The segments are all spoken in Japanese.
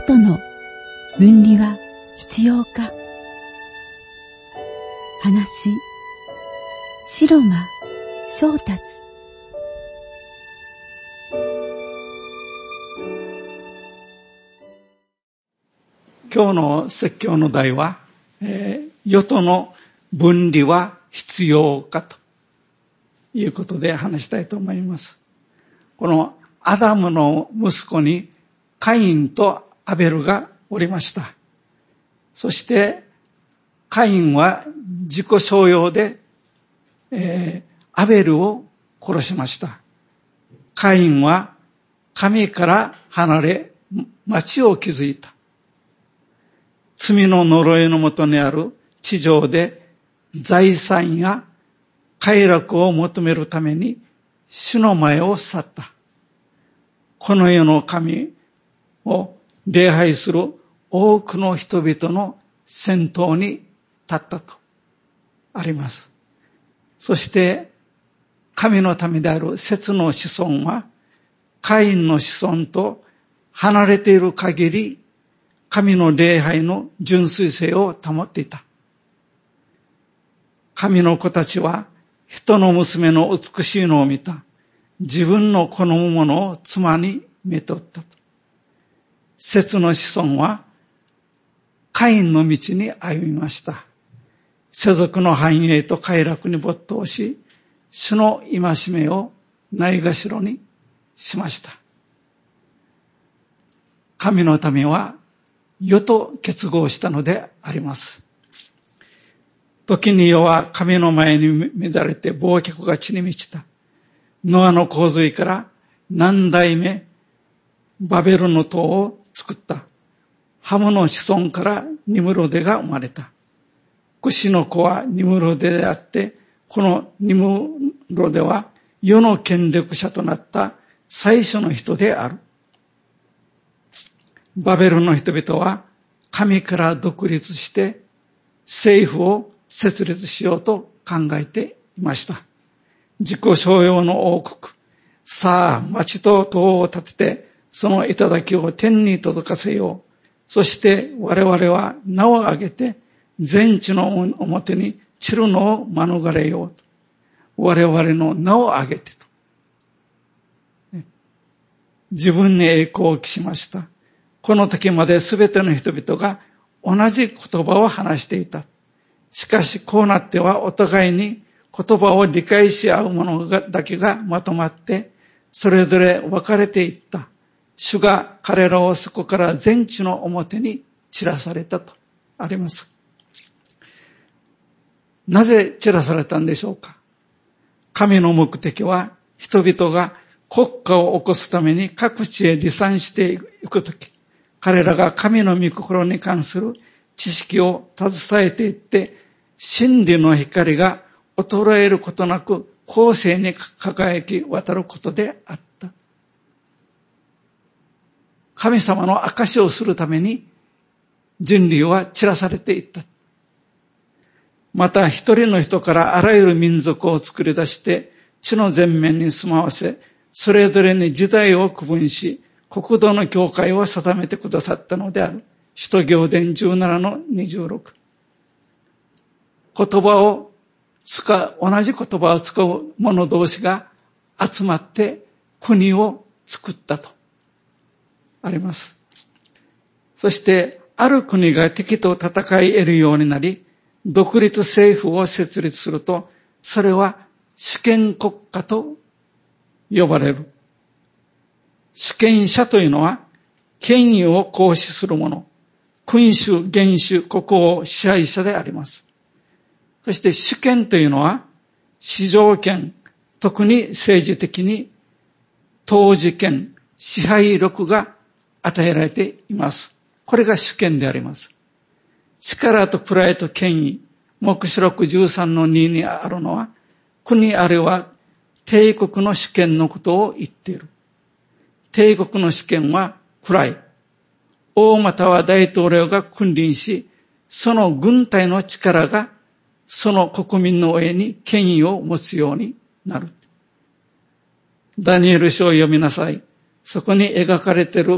世との分離は必要か。話、白間宗達。 今日の説教の題は、世との分離は必要かということで話したいと思います。このアダムの息子にカインとアベルがおりました。そしてカインは自己商用で、アベルを殺しました。カインは神から離れ町を築いた。罪の呪いのもとにある地上で財産や快楽を求めるために主の前を去った。この世の神を礼拝する多くの人々の先頭に立ったとあります。そして神の民であるセツの子孫はカインの子孫と離れている限り神の礼拝の純粋性を保っていた。神の子たちは人の娘の美しいのを見た。自分の好むものを妻にめとったと。セツの子孫はカインの道に歩みました。世俗の繁栄と快楽に没頭し、主の戒めをないがしろにしました。神の民は世と結合したのであります。時に世は神の前に乱れて暴虐が地に満ちた。ノアの洪水から何代目バベルの塔を作った。ハムの子孫からニムロデが生まれた。クシの子はニムロデであって、このニムロデは世の権力者となった最初の人である。バベルの人々は神から独立して政府を設立しようと考えていました。自己商用の王国。さあ、町と塔を建てて、その頂を天に届かせよう。そして我々は名を挙げて、全地の表に散るのを免れようと。我々の名を挙げてと。自分に栄光を期しました。この時まで全ての人々が同じ言葉を話していた。しかしこうなってはお互いに言葉を理解し合う者だけがまとまって、それぞれ分かれていった。主が彼らをそこから全地の表に散らされたとあります。なぜ散らされたんでしょうか。神の目的は人々が国家を起こすために各地へ離散していくとき、彼らが神の御心に関する知識を携えていって、真理の光が衰えることなく後世に輝き渡ることであった。神様の証しをするために人類は散らされていった。また一人の人からあらゆる民族を作り出して地の全面に住まわせ、それぞれに時代を区分し、国土の境界を定めてくださったのである。使徒行伝 17-26。同じ言葉を使う者同士が集まって国を作ったとあります。そしてある国が敵と戦い得るようになり、独立政府を設立すると、それは主権国家と呼ばれる。主権者というのは権威を行使する者、君主、元首、国王、支配者であります。そして主権というのは市場権、特に政治的に統治権、支配力が与えられています。これが主権であります。力と位と権威、黙示録 13-2 にあるのは、国あるいは帝国の主権のことを言っている。帝国の主権は位。王または大統領が君臨し、その軍隊の力がその国民の上に権威を持つようになる。ダニエル書を読みなさい。そこに描かれている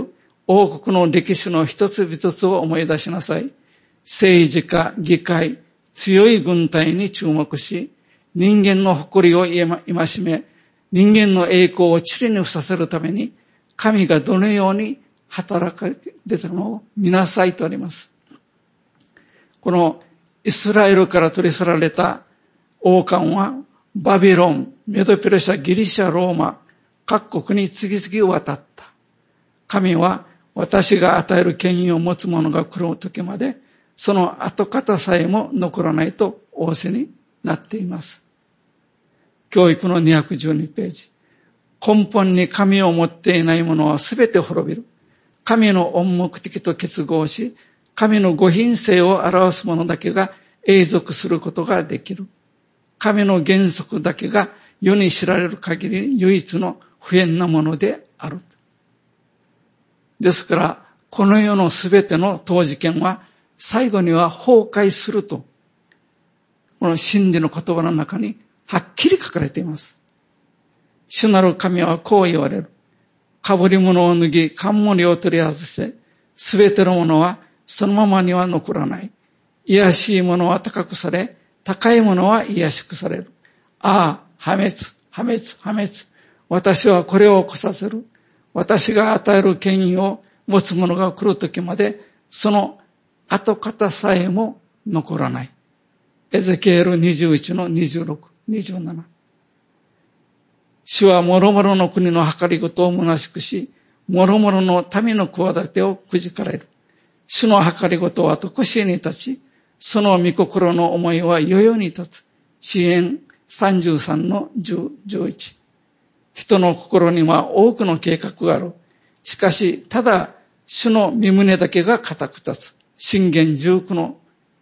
王国の歴史の一つ一つを思い出しなさい。政治家、議会、強い軍隊に注目し、人間の誇りを戒め、人間の栄光を塵に付させるために、神がどのように働かれたのを見なさいとあります。このイスラエルから取り去られた王冠は、バビロン、メドペルシャ、ギリシャ、ローマ、各国に次々渡った。神は私が与える権威を持つ者が来る時まで、その跡形さえも残らないと仰せになっています。教育の212ページ。根本に神を持っていない者はすべて滅びる。神の恩目的と結合し、神のご品性を表す者だけが永続することができる。神の原則だけが世に知られる限り唯一の不変なものである。ですから、この世のすべての当事権は最後には崩壊すると、この真理の言葉の中にはっきり書かれています。主なる神はこう言われる。被り物を脱ぎ、冠を取り外して、すべてのものはそのままには残らない。卑しいものは高くされ、高いものは卑しくされる。ああ、破滅、破滅、破滅。私はこれを起こさせる。私が与える権威を持つ者が来るときまで、その跡形さえも残らない。エゼキエル21の26、27。主は諸々の国の計りごとを虚しくし、諸々の民の企てをくじかれる。主の計りごとは常しえに立ち、その御心の思いは世々に立つ。詩編33の10、11。人の心には多くの計画がある。しかし、ただ、主の御胸だけが固く立つ。箴言19の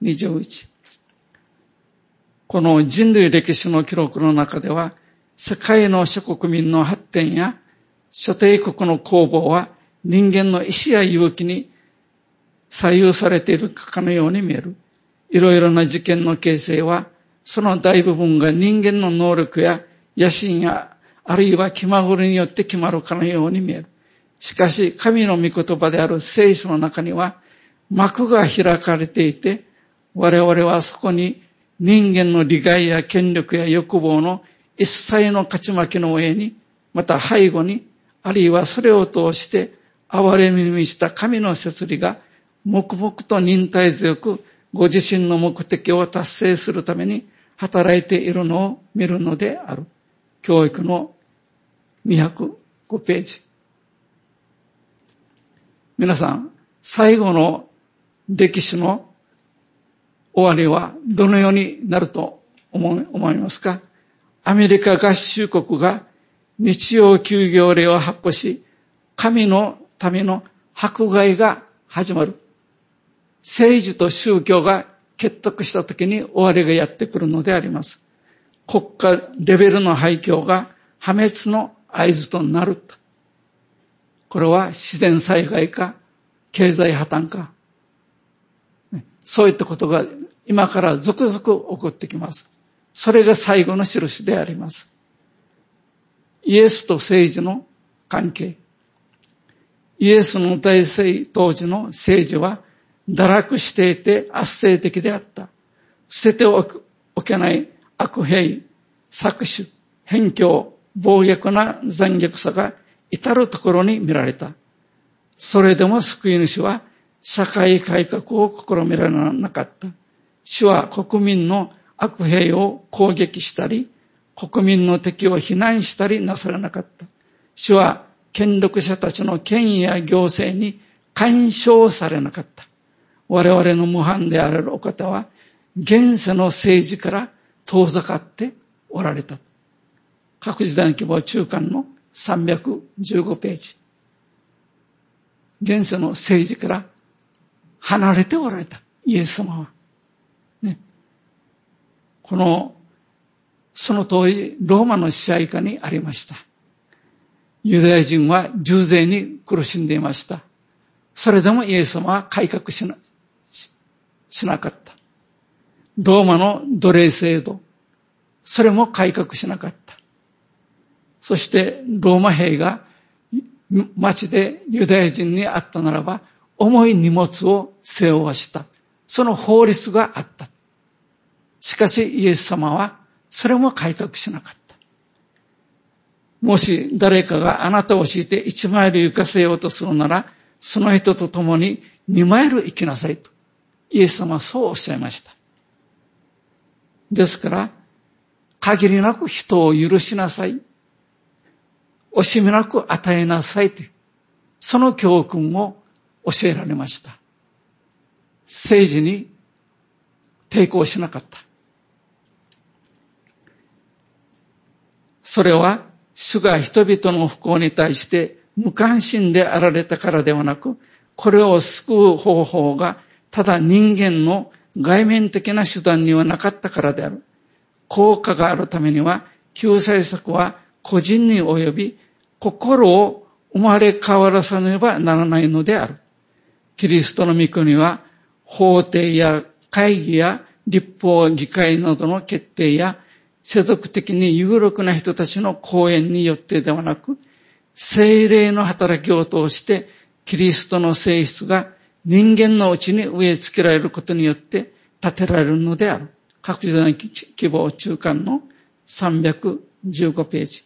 21。この人類歴史の記録の中では、世界の諸国民の発展や諸帝国の攻防は人間の意志や勇気に左右されているかのように見える。いろいろな事件の形成は、その大部分が人間の能力や野心や、あるいは気まぐれによって決まるかのように見える。しかし、神の御言葉である聖書の中には、幕が開かれていて、我々はそこに人間の利害や権力や欲望の一切の勝ち負けの上に、また背後に、あるいはそれを通して、憐れみに満ちた神の摂理が、黙々と忍耐強く、ご自身の目的を達成するために働いているのを見るのである。教育の205ページ。皆さん、最後の歴史の終わりはどのようになると思いますか？アメリカ合衆国が日曜休業令を発布し、神の民の迫害が始まる。政治と宗教が結託したときに終わりがやってくるのであります。国家レベルの廃墟が破滅の合図となる。これは自然災害か経済破綻か、そういったことが今から続々起こってきます。それが最後の印であります。イエスと政治の関係。イエスの大政当時の政治は堕落していて圧政的であった。捨てておけない悪弊、搾取、偏狭、暴虐な残虐さが至るところに見られた。それでも救い主は社会改革を試みられなかった。主は国民の悪弊を攻撃したり、国民の敵を非難したりなされなかった。主は権力者たちの権威や行政に干渉されなかった。我々の模範であるお方は、現世の政治から遠ざかっておられた。各時代の希望中間の315ページ。現世の政治から離れておられた。イエス様は。ね。その通り、ローマの支配下にありました。ユダヤ人は重税に苦しんでいました。それでもイエス様は改革しなかった。ローマの奴隷制度、それも改革しなかった。そしてローマ兵が町でユダヤ人にあったならば、重い荷物を背負わした。その法律があった。しかしイエス様はそれも改革しなかった。もし誰かがあなたを敷いて1マイル行かせようとするなら、その人と共に2マイル行きなさいと。イエス様はそうおっしゃいました。ですから、限りなく人を許しなさい。惜しみなく与えなさいという、その教訓を教えられました。政治に抵抗しなかった。それは主が人々の不幸に対して無関心であられたからではなく、これを救う方法がただ人間の外面的な手段にはなかったからである。効果があるためには救済策は個人に及び心を生まれ変わらさねばならないのである。キリストの御国は法廷や会議や立法議会などの決定や世俗的に有力な人たちの講演によってではなく、聖霊の働きを通してキリストの性質が人間のうちに植え付けられることによって立てられるのである。確実な希望中間の315ページ。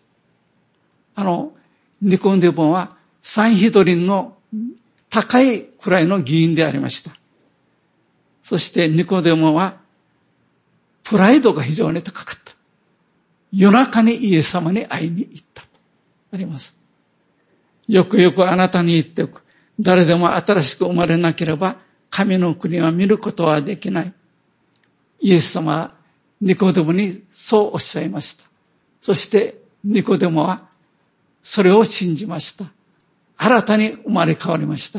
ニコデモはサンヒドリンの高いくらいの議員でありました。そしてニコデモはプライドが非常に高かった。夜中にイエス様に会いに行ったとあります。よくよくあなたに言っておく。誰でも新しく生まれなければ神の国は見ることはできない。イエス様はニコデモにそうおっしゃいました。そしてニコデモはそれを信じました。新たに生まれ変わりました。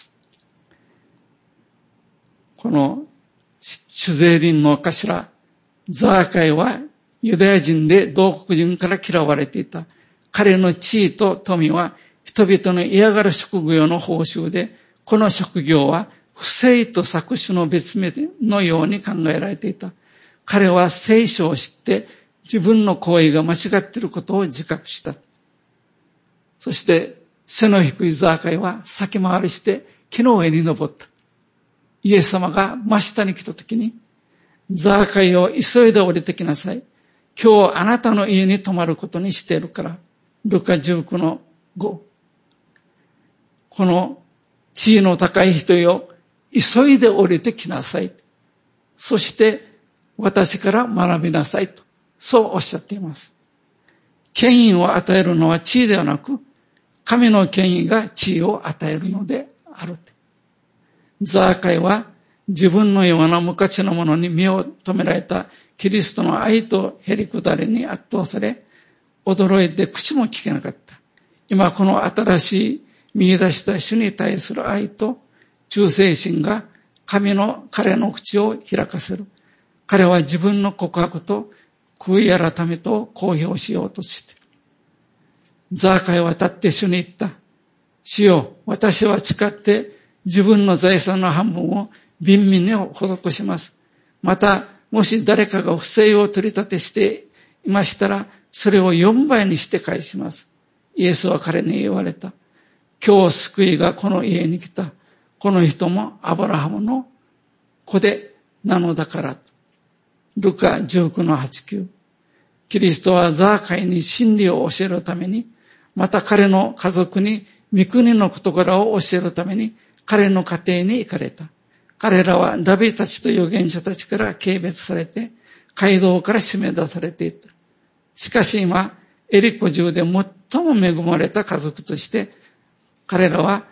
この主税人の頭ザーカイはユダヤ人で同国人から嫌われていた。彼の地位と富は人々の嫌がる職業の報酬で、この職業は不正と搾取の別名のように考えられていた。彼は聖書を知って自分の行為が間違っていることを自覚した。そして背の低いザーカイは先回りして木の上に登った。イエス様が真下に来たときに、ザーカイを急いで降りてきなさい。今日あなたの家に泊まることにしているから。ルカ19の5。この地位の高い人よ、急いで降りてきなさい。そして私から学びなさいと、そうおっしゃっています。権威を与えるのは地位ではなく、神の権威が地位を与えるのである。ザーカイは自分のような無価値なものに身を留められたキリストの愛とへりくだりに圧倒され、驚いて口も聞けなかった。今この新しい見出した主に対する愛と忠誠心が彼の口を開かせる。彼は自分の告白と悔い改めと公表しようとして、ザーカイは立って主に言った。主よ、私は誓って自分の財産の半分を貧民に施します。また、もし誰かが不正を取り立てしていましたら、それを4倍にして返します。イエスは彼に言われた。今日救いがこの家に来た。この人もアブラハムの子でなのだから。ルカ19の8、9。キリストはザーカイに真理を教えるために、また彼の家族に御国の事柄を教えるために、彼の家庭に行かれた。彼らはダビデたちと預言者たちから軽蔑されて、街道から締め出されていた。しかし今、エリコ中で最も恵まれた家族として、彼らは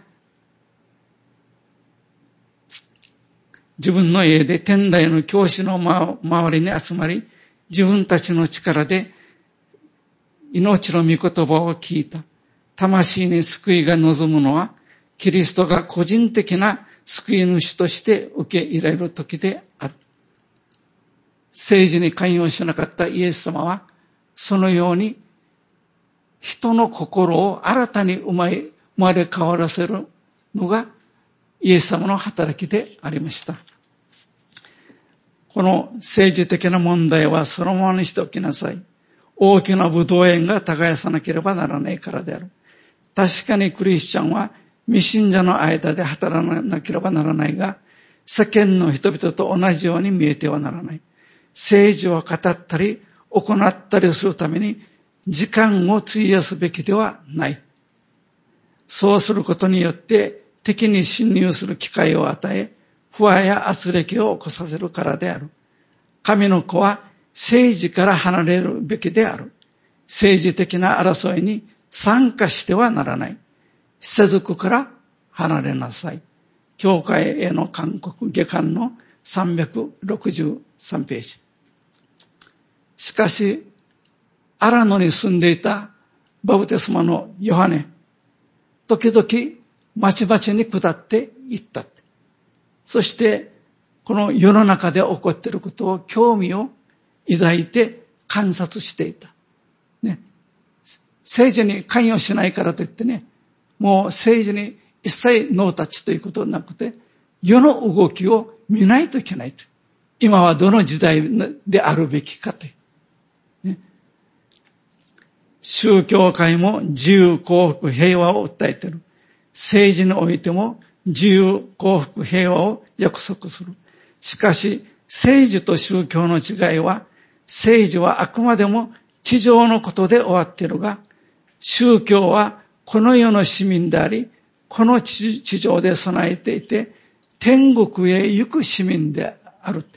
自分の家で天台の教師の周りに集まり、自分たちの力で命の御言葉を聞いた。魂に救いが望むのは、キリストが個人的な救い主として受け入れる時である。政治に関与しなかったイエス様は、そのように人の心を新たに生まれ変わらせるのがイエス様の働きでありました。この政治的な問題はそのままにしておきなさい。大きな葡萄園が耕さなければならないからである。 確かにクリスチャンは未信者の間で働かなければならないが、世間の人々と同じように見えてはならない。政治を語ったり行ったりするために時間を費やすべきではない。そうすることによって敵に侵入する機会を与え、不安や圧力を起こさせるからである。神の子は政治から離れるべきである。政治的な争いに参加してはならない。世俗から離れなさい。教会への勧告下巻の363ページ。しかし、アラノに住んでいたバプテスマのヨハネ、時々まちまちに下っていった。そして、この世の中で起こっていることを興味を抱いて観察していた。ね。政治に関与しないからといってね、もう政治に一切ノータッチということなくて、世の動きを見ないといけないと。今はどの時代であるべきかという。ね、宗教界も自由幸福平和を訴えている。政治においても自由幸福平和を約束する。しかし政治と宗教の違いは、政治はあくまでも地上のことで終わっているが、宗教はこの世の市民であり、この地上で備えていて、天国へ行く市民である。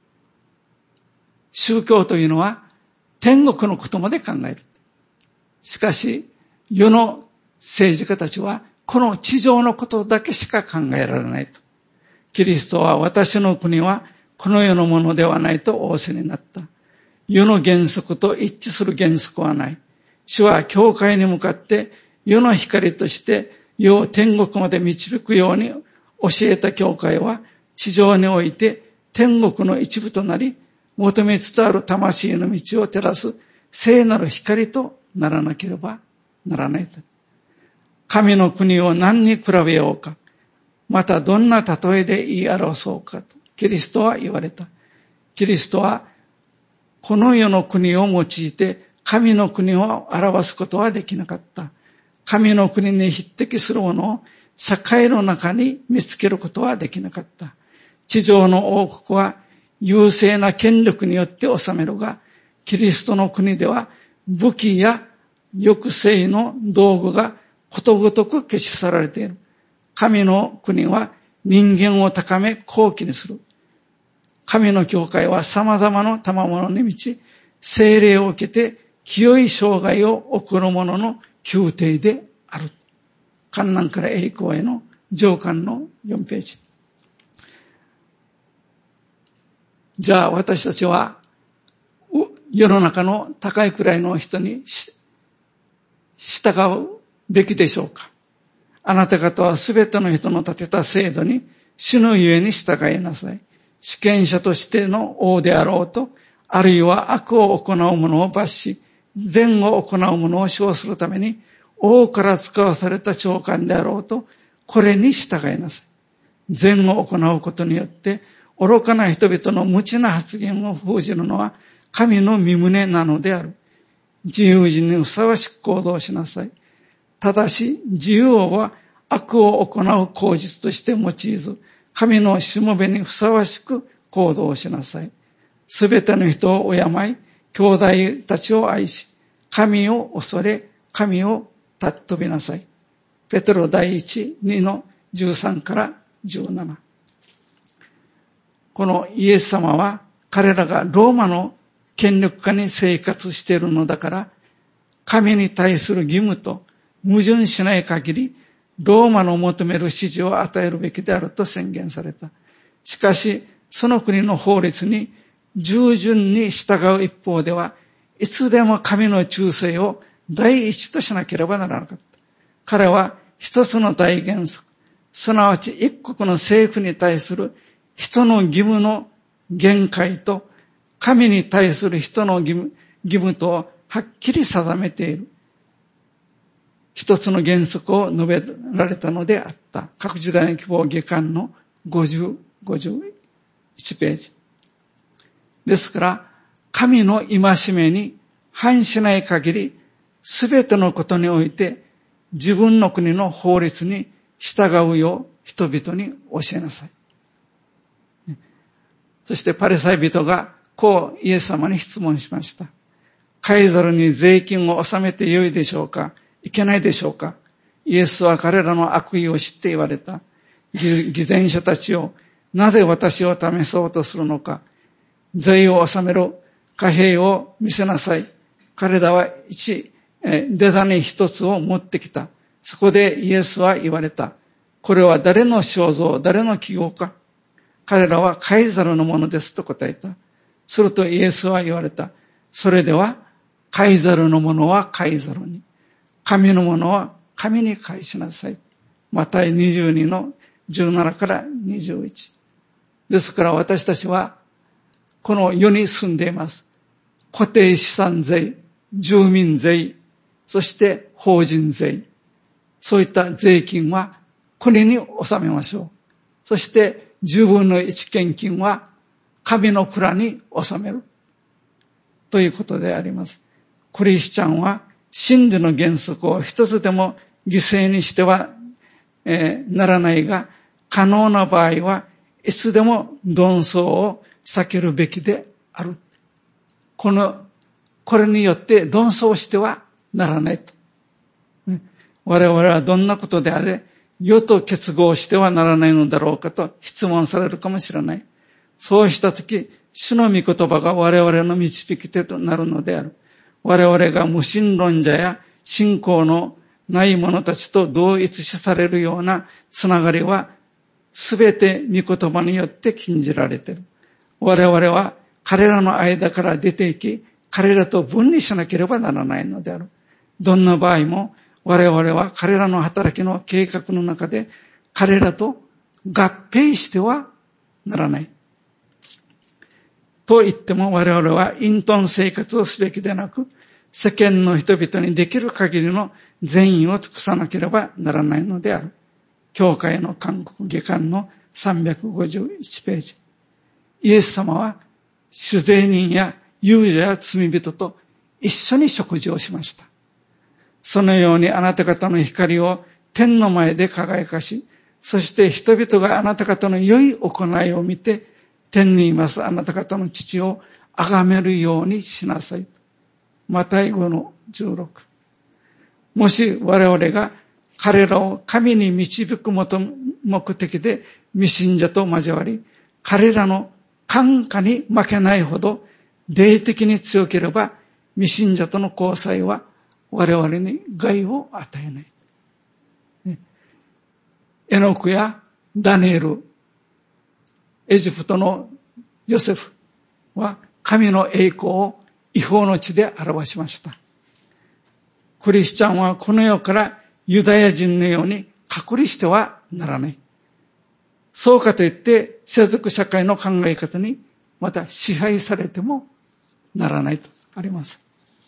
宗教というのは天国のことまで考える。しかし、世の政治家たちはこの地上のことだけしか考えられないと。キリストは私の国はこの世のものではないと仰せになった。世の原則と一致する原則はない。主は教会に向かって世の光として世を天国まで導くように教えた教会は地上において天国の一部となり、求めつつある魂の道を照らす聖なる光とならなければならないと。神の国を何に比べようか、またどんな例えで言い表そうかとキリストは言われた。キリストはこの世の国を用いて神の国を表すことはできなかった。神の国に匹敵するものを社会の中に見つけることはできなかった。地上の王国は優勢な権力によって治めるが、キリストの国では武器や抑制の道具がことごとく消し去られている。神の国は人間を高め高貴にする。神の教会は様々な賜物に満ち、聖霊を受けて清い生涯を送る者の宮廷である。観難から栄光への上巻の4ページ。じゃあ私たちは世の中の高い位の人に従うべきでしょうか。あなた方はすべての人の立てた制度に主のゆえに従いなさい。主権者としての王であろうと、あるいは悪を行う者を罰し、善を行う者を賞するために王から使わされた長官であろうと、これに従いなさい。善を行うことによって愚かな人々の無知な発言を封じるのは神の御胸なのである。自由人にふさわしく行動しなさい。ただし自由王は悪を行う口実として用いず、神のしもべにふさわしく行動しなさい。すべての人を敬い、兄弟たちを愛し、神を恐れ、神を尊びなさい。ペテロ第1、2の13から17。このイエス様は彼らがローマの権力下に生活しているのだから、神に対する義務と矛盾しない限り、ローマの求める指示を与えるべきであると宣言された。しかし、その国の法律に従順に従う一方では、いつでも神の忠誠を第一としなければならなかった。彼は一つの大原則、すなわち一国の政府に対する人の義務の限界と、神に対する人の義務とをはっきり定めている。一つの原則を述べられたのであった。各時代の希望下巻の50、51ページ。ですから、神の戒めに反しない限り、すべてのことにおいて、 自分の国の法律に従うよう人々に教えなさい。そしてパリサイ人がこうイエス様に質問しました。カイザルに税金を納めてよいでしょうか、いけないでしょうか。イエスは彼らの悪意を知って言われた。偽善者たちを、なぜ私を試そうとするのか。税を納める貨幣を見せなさい。彼らはデダネ一つを持ってきた。そこでイエスは言われた。これは誰の肖像、誰の記号か。彼らはカイザルのものですと答えた。するとイエスは言われた。それではカイザルのものはカイザルに、神のものは神に返しなさい。マタイ22の17から21。ですから私たちはこの世に住んでいます。固定資産税、住民税、そして法人税。そういった税金は国に納めましょう。そして10分の1献金は神の蔵に納める。ということであります。クリスチャンは真理の原則を一つでも犠牲にしてはならないが、可能な場合はいつでも論争を避けるべきである。これによって論争してはならないと。我々はどんなことであれ、世と結合してはならないのだろうかと質問されるかもしれない。そうしたとき、主の御言葉が我々の導き手となるのである。我々が無神論者や信仰のない者たちと同一視されるようなつながりは、すべて御言葉によって禁じられている。我々は彼らの間から出ていき、彼らと分離しなければならないのである。どんな場合も我々は彼らの働きの計画の中で彼らと合併してはならない。と言っても我々は隠遁生活をすべきでなく、世間の人々にできる限りの善意を尽くさなければならないのである。教会の勧告下巻の351ページ。イエス様は主税人や遊女や罪人と一緒に食事をしました。そのようにあなた方の光を天の前で輝かし、そして人々があなた方の良い行いを見て、天にいますあなた方の父を崇めるようにしなさい。マタイ5の16。もし我々が彼らを神に導く目的で未信者と交わり、彼らの感化に負けないほど霊的に強ければ、未信者との交際は我々に害を与えない。エノクやダニエル、エジプトのヨセフは神の栄光を異邦の地で表しました。クリスチャンはこの世からユダヤ人のように隔離してはならない。そうかといって世俗社会の考え方にまた支配されてもならないとあります。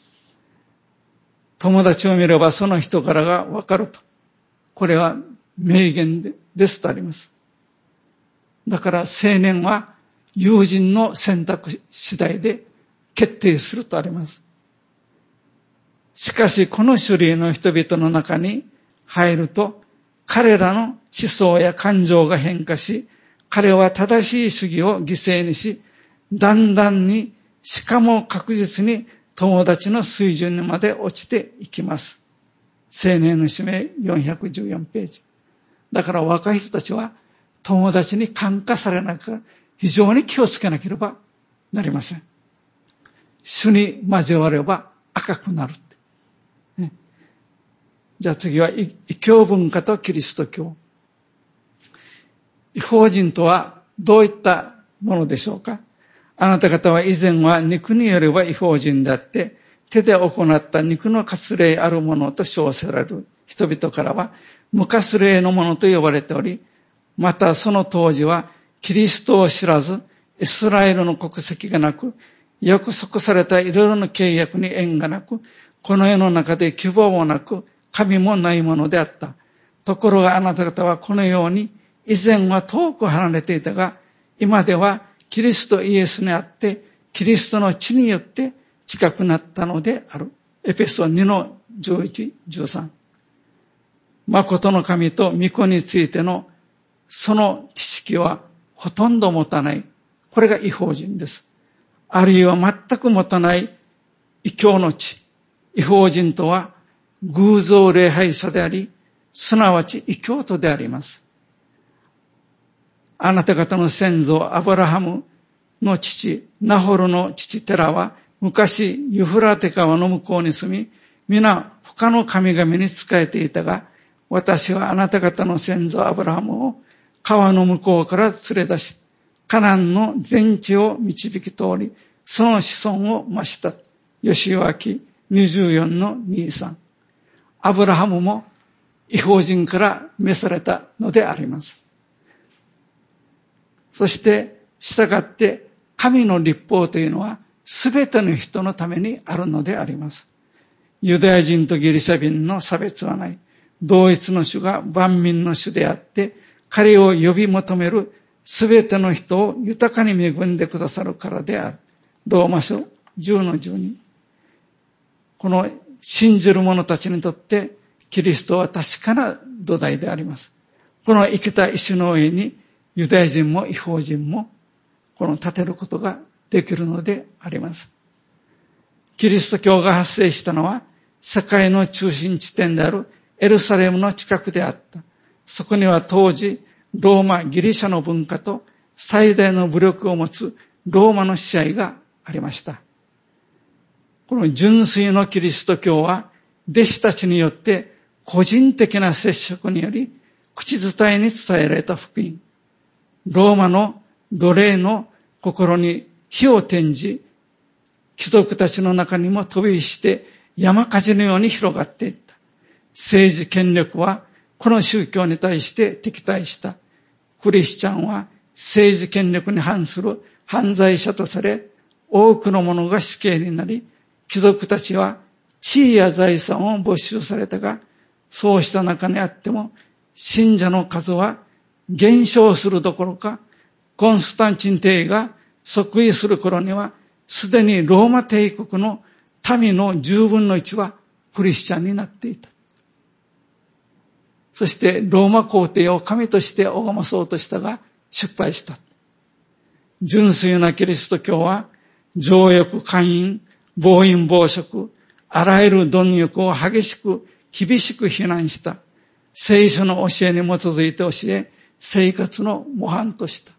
友達を見ればその人柄がわかると。これは名言ですとあります。だから青年は友人の選択次第で決定するとあります。しかしこの種類の人々の中に入ると、彼らの思想や感情が変化し、彼は正しい主義を犠牲にし、だんだんにしかも確実に友達の水準にまで落ちていきます。青年の使命414ページ。だから若い人たちは友達に感化されなきゃ非常に気をつけなければなりません。主に交われば赤くなるって、ね。じゃあ次は異教文化とキリスト教。異邦人とはどういったものでしょうか。あなた方は以前は肉によれば異邦人であって、手で行った肉の割礼あるものと称せられる人々からは無割礼のものと呼ばれており、またその当時はキリストを知らず、イスラエルの国籍がなく、約束されたいろいろな契約に縁がなく、この世の中で希望もなく、神もないものであった。ところがあなた方はこのように、以前は遠く離れていたが、今ではキリストイエスにあって、キリストの血によって近くなったのである。エペソ2の11、13。 誠の神と御子についてのその知識はほとんど持たない。これが異邦人です。あるいは全く持たない異教の地。異邦人とは偶像礼拝者であり、すなわち異教徒であります。あなた方の先祖アブラハムの父ナホルの父テラは昔ユフラテ川の向こうに住み、皆他の神々に仕えていたが、私はあなた方の先祖アブラハムを川の向こうから連れ出し、カナンの全地を導き通り、その子孫を増した。ヨシュア記 24-23。アブラハムも異邦人から召されたのであります。そして従って神の律法というのはすべての人のためにあるのであります。ユダヤ人とギリシャ人の差別はない。同一の主が万民の主であって、彼を呼び求めるすべての人を豊かに恵んでくださるからである。ローマ書 10-12。この信じる者たちにとってキリストは確かな土台であります。この生きた石の上にユダヤ人も異邦人もこの立てることができるのであります。キリスト教が発生したのは世界の中心地点であるエルサレムの近くであった。そこには当時ローマ・ギリシャの文化と最大の武力を持つローマの支配がありました。この純粋のキリスト教は弟子たちによって個人的な接触により口伝えに伝えられた福音。ローマの奴隷の心に火を転じ、貴族たちの中にも飛び火して山火事のように広がっていった。政治権力はこの宗教に対して敵対した。クリスチャンは政治権力に反する犯罪者とされ、多くの者が死刑になり、貴族たちは地位や財産を没収されたが、そうした中にあっても、信者の数は減少するどころか、コンスタンチン帝が即位する頃には、すでにローマ帝国の民の10分の1はクリスチャンになっていた。そしてローマ皇帝を神として拝まそうとしたが失敗した。純粋なキリスト教は、情欲、姦淫、暴飲暴食、あらゆる貪欲を激しく、厳しく非難した。聖書の教えに基づいて教え、生活の模範とした。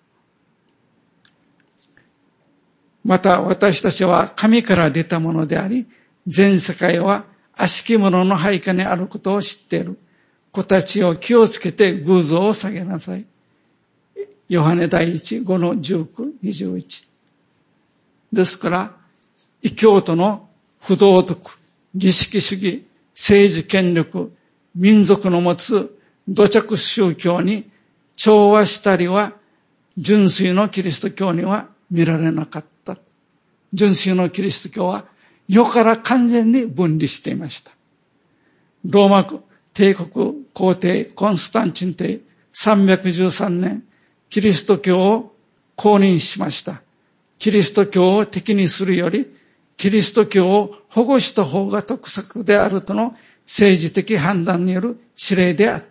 また私たちは神から出たものであり、全世界は悪しき者の配下にあることを知っている。子たちを気をつけて偶像を下げなさい。ヨハネ第1、5-19、21。ですから、異教徒の不道徳、儀式主義、政治権力、民族の持つ土着宗教に調和したりは、純粋のキリスト教には見られなかった。純粋のキリスト教は世から完全に分離していました。ローマ帝国皇帝コンスタンチン帝313年、キリスト教を公認しました。キリスト教を敵にするより、キリスト教を保護した方が得策であるとの政治的判断による指令であった。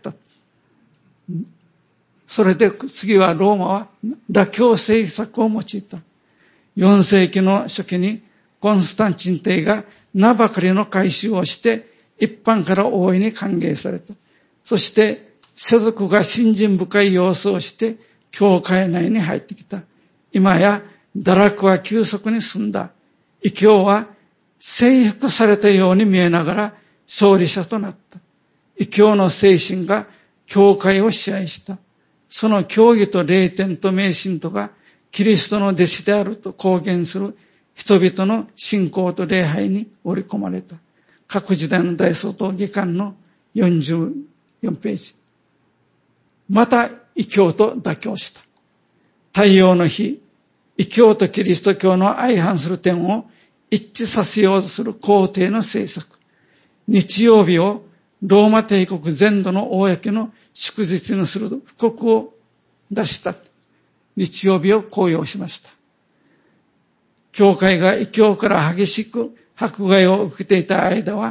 それで次はローマは妥協政策を用いた。4世紀の初期にコンスタンチン帝が名ばかりの改宗をして一般から大いに歓迎された。そして世俗が信心深い様子をして教会内に入ってきた。今や堕落は急速に進んだ。異教は征服されたように見えながら勝利者となった。異教の精神が教会を支配した。その教義と霊典と迷信とがキリストの弟子であると公言する人々の信仰と礼拝に織り込まれた。各時代の大総統議官の44ページ。また異教と妥協した。太陽の日、異教とキリスト教の相反する点を一致させようとする皇帝の政策。日曜日をローマ帝国全土の公の祝日にする布告を出した。日曜日を公用しました。教会が異教から激しく迫害を受けていた間は、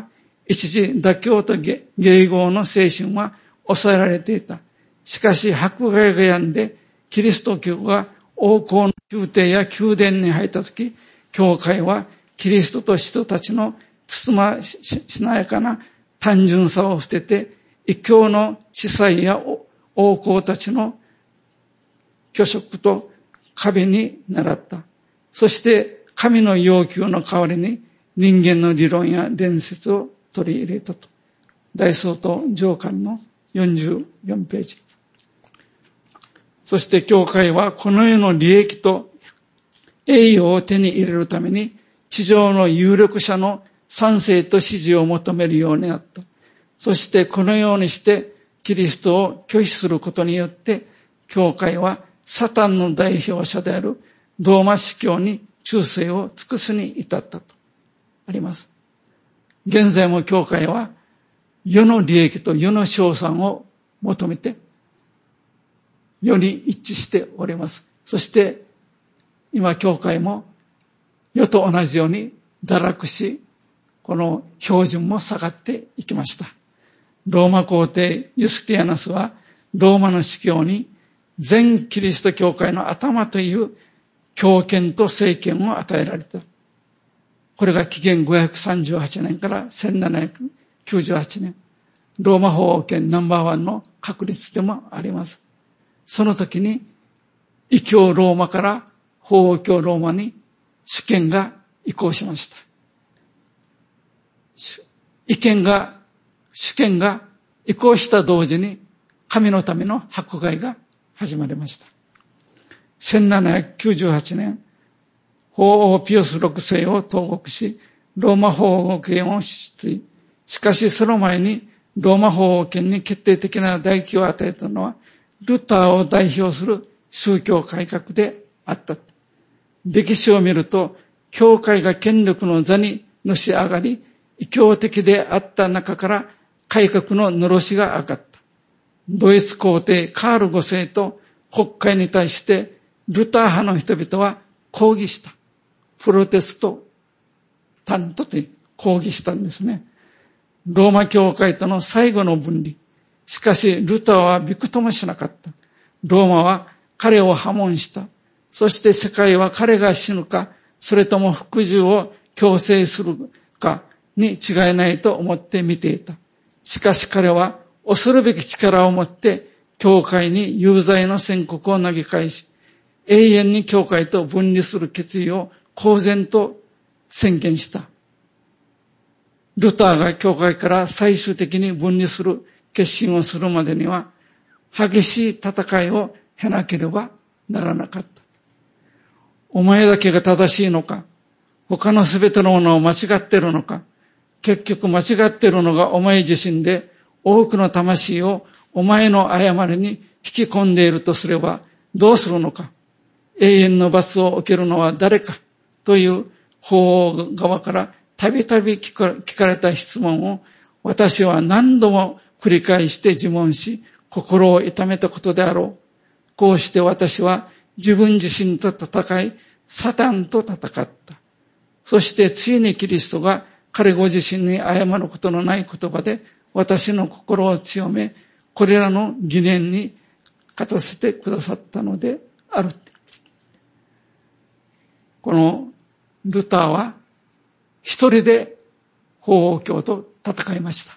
一時妥協と迎合の精神は抑えられていた。しかし迫害が止んで、キリスト教が王侯の宮廷や宮殿に入ったとき、教会はキリストと人たちのつつましなやかな単純さを捨てて、異教の司祭や王侯たちの虚飾と壁に倣った。そして神の要求の代わりに人間の理論や伝説を取り入れたと。大総統上巻の44ページ。そして教会はこの世の利益と栄誉を手に入れるために地上の有力者の賛成と支持を求めるようになった。そしてこのようにしてキリストを拒否することによって教会はサタンの代表者であるローマ司教に忠誠を尽くすに至ったとあります。現在も教会は世の利益と世の称賛を求めて世に一致しております。そして今教会も世と同じように堕落し、この標準も下がっていきました。ローマ皇帝ユスティアナスはローマの司教に全キリスト教会の頭という強権と政権を与えられた。これが紀元538年から1798年、ローマ法王権ナンバー1の確立でもあります。その時に異教ローマから法王教ローマに主権が移行しました。主権が移行した同時に神のための迫害が始まりました。1798年、法王ピオス6世を投獄し、ローマ法王権を失墜。しかしその前にローマ法王権に決定的な打撃を与えたのは、ルターを代表する宗教改革であった。歴史を見ると、教会が権力の座にのし上がり、異教的であった中から改革ののろしが上がった。ドイツ皇帝カール5世と国会に対してルター派の人々は抗議した。プロテスタントと抗議したんですね。ローマ教会との最後の分離。しかしルターはびくともしなかった。ローマは彼を破門した。そして世界は彼が死ぬか、それとも服従を強制するかに違いないと思って見ていた。しかし彼は恐るべき力を持って教会に有罪の宣告を投げ返し、永遠に教会と分離する決意を公然と宣言した。ルターが教会から最終的に分離する決心をするまでには、激しい戦いを経なければならなかった。お前だけが正しいのか、他のすべてのものを間違っているのか、結局間違っているのがお前自身で、多くの魂をお前の誤りに引き込んでいるとすればどうするのか。永遠の罰を受けるのは誰かという法王側からたびたび聞かれた質問を私は何度も繰り返して自問し、心を痛めたことであろう。こうして私は自分自身と戦い、サタンと戦った。そしてついにキリストが彼ご自身に謝ることのない言葉で私の心を強め、これらの疑念に勝たせてくださったのである。このルターは一人で法王教と戦いました。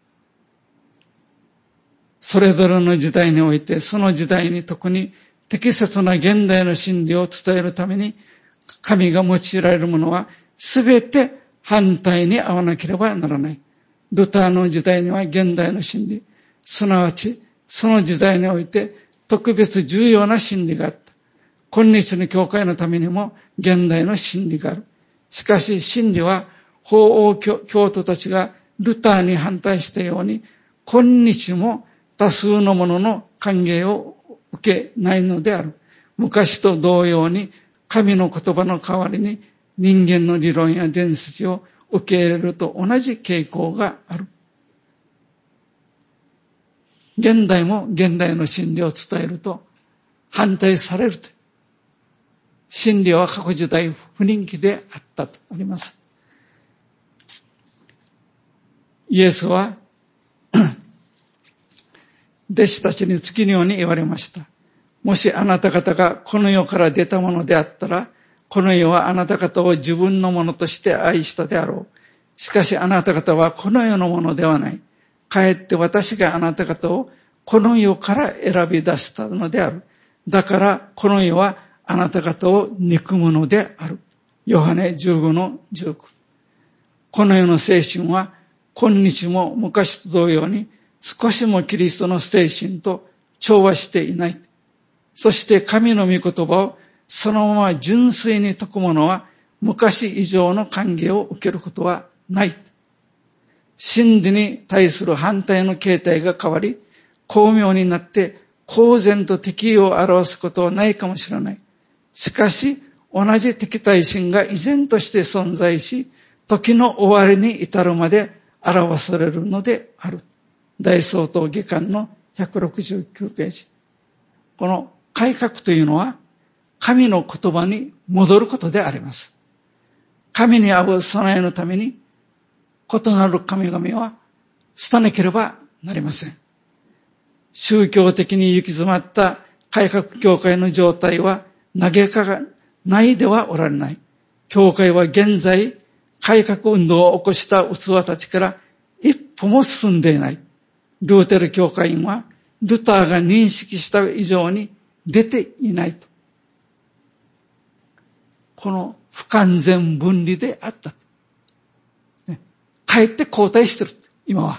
それぞれの時代において、その時代に特に適切な現代の真理を伝えるために、神が用いられるものはすべて反対に合わなければならない。ルターの時代には現代の真理、すなわちその時代において特別重要な真理があった。今日の教会のためにも現代の真理がある。しかし真理は法王教徒たちがルターに反対したように、今日も多数の者の歓迎を受けないのである。昔と同様に神の言葉の代わりに人間の理論や伝説を受け入れると同じ傾向がある。現代も現代の真理を伝えると反対されると。真理は各時代不人気であったとあります。 イエスは弟子たちに次のように言われました。もしあなた方がこの世から出たものであったら、この世はあなた方を自分のものとして愛したであろう。しかしあなた方はこの世のものではない。かえって私があなた方をこの世から選び出したのである。だからこの世はあなた方を憎むのである。ヨハネ 15-19。この世の精神は今日も昔と同様に少しもキリストの精神と調和していない。そして神の御言葉をそのまま純粋に説く者は昔以上の歓迎を受けることはない。真理に対する反対の形態が変わり、巧妙になって公然と敵意を表すことはないかもしれない。しかし、同じ敵対心が依然として存在し、時の終わりに至るまで表されるのである。大総統下巻の169ページ。この改革というのは、神の言葉に戻ることであります。神に会う備えのために、異なる神々は捨てなければなりません。宗教的に行き詰まった改革教会の状態は嘆かがないではおられない。教会は現在、改革運動を起こした器たちから一歩も進んでいない。ルーテル教会員は、ルターが認識した以上に出ていないと。この不完全分離であった。かえって後退してる。今は。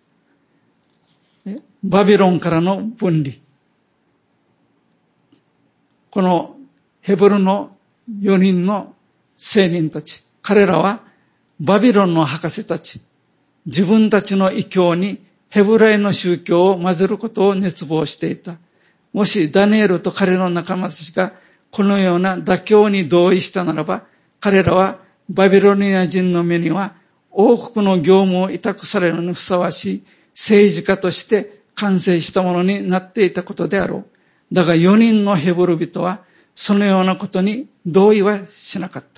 バビロンからの分離。このヘブルの4人の青年たち。彼らはバビロンの博士たち。自分たちの異教にヘブライの宗教を混ぜることを熱望していた。もしダニエルと彼の仲間たちがこのような妥協に同意したならば、彼らはバビロニア人の目には王国の業務を委託されるのにふさわしい政治家として完成したものになっていたことであろう。だが4人のヘブル人はそのようなことに同意はしなかった。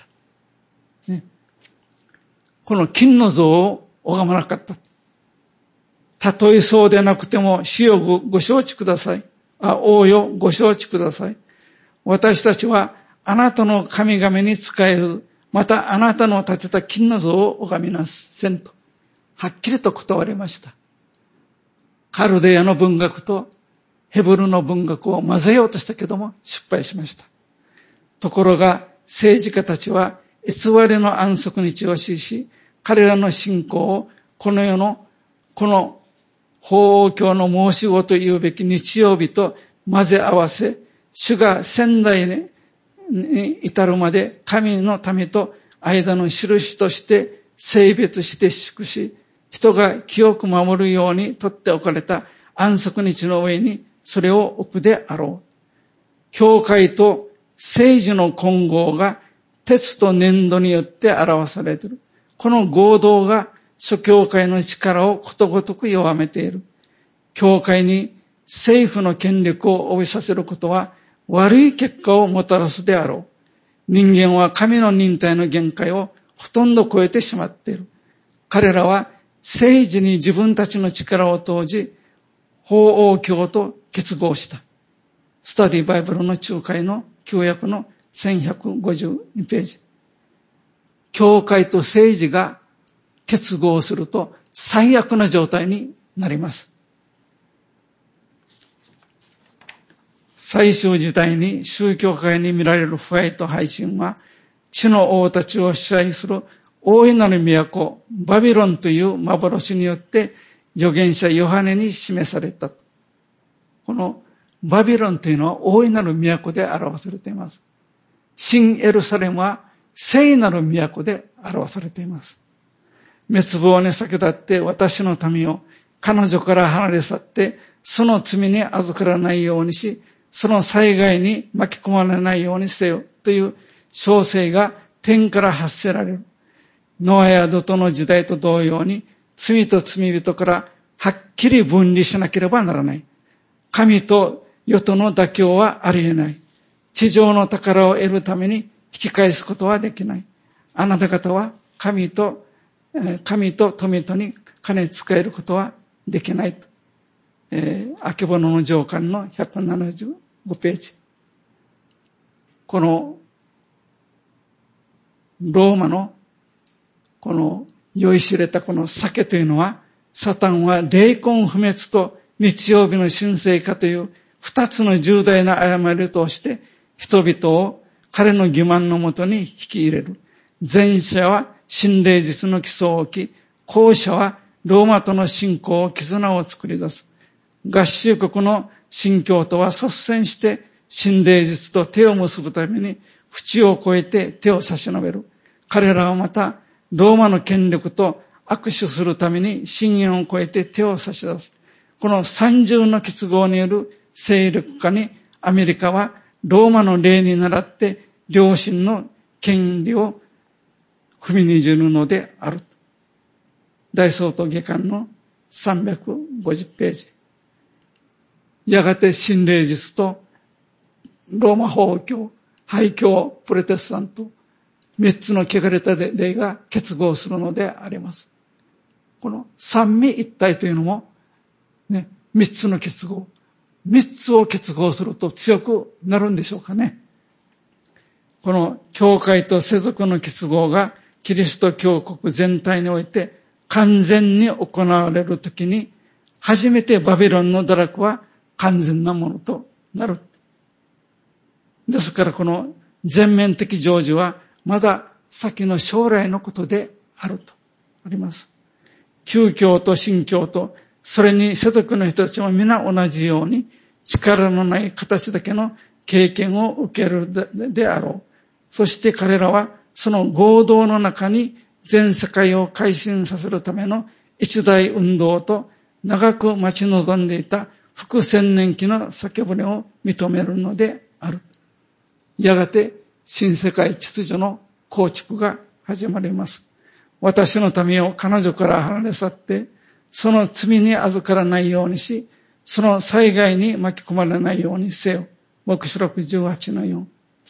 この金の像を拝まなかった。たとえそうでなくても、主よご承知ください。王よご承知ください。私たちはあなたの神々に仕える、またあなたの建てた金の像を拝みなせんと、はっきりと断りました。カルデアの文学とヘブルの文学を混ぜようとしたけども失敗しました。ところが政治家たちは偽りの安息日を支持し、彼らの信仰をこの世のこの法王教の申し子というべき日曜日と混ぜ合わせ、主が先代に至るまで神の民と間の印として性別して祝し、人が清く守るように取っておかれた安息日の上にそれを置くであろう。教会と政治の混合が鉄と粘土によって表されている。この合同が諸教会の力をことごとく弱めている。教会に政府の権力を帯びさせることは悪い結果をもたらすであろう。人間は神の忍耐の限界をほとんど超えてしまっている。彼らは政治に自分たちの力を投じ、法王教と結合した。スタディバイブルの仲介の旧約の1152ページ。教会と政治が結合すると最悪な状態になります。最終時代に宗教界に見られる腐敗と背信は、地の王たちを支配する大いなる都、バビロンという幻によって預言者ヨハネに示された。このバビロンというのは大いなる都で表されています。新エルサレムは聖なる都で表されています。滅亡に先立って私の民を彼女から離れ去って、その罪に預からないようにし、その災害に巻き込まれないようにせよという召請が天から発せられる。ノアやロトの時代と同様に、罪と罪人からはっきり分離しなければならない。神と世との妥協はありえない。地上の宝を得るために引き返すことはできない。あなた方は神と富とに金使えることはできないと。あけぼのの上巻の175ページ。このローマのこの酔いしれたこの酒というのは、サタンは霊魂不滅と日曜日の神聖化という二つの重大な誤りを通して人々を彼の欺瞞のもとに引き入れる。前者は神霊術の基礎を置き、後者はローマとの信仰、絆を作り出す。合衆国の新教徒は率先して神霊術と手を結ぶために淵を越えて手を差し伸べる。彼らはまたローマの権力と握手するために深淵を越えて手を差し出す。この三重の結合による勢力化にアメリカはローマの例に倣って良心の権利を踏みにじるのである。大総統下巻の350ページ。やがて神霊術とローマ法教、廃教、プロテスタント、三つの汚れた霊が結合するのであります。この三位一体というのも、ね、三つの結合。三つを結合すると強くなるんでしょうかね。この教会と世俗の結合がキリスト教国全体において完全に行われるときに、初めてバビロンの堕落は完全なものとなる。ですからこの全面的成就はまだ先の将来のことであるとあります。旧教と新教とそれに世俗の人たちも皆同じように力のない形だけの経験を受けるであろう。そして彼らはその合同の中に全世界を改心させるための一大運動と長く待ち望んでいた副千年期の叫ぶを認めるのである。やがて新世界秩序の構築が始まります。私の民を彼女から離れ去って、その罪に預からないようにし、その災害に巻き込まれないようにせよ。黙示録18の4。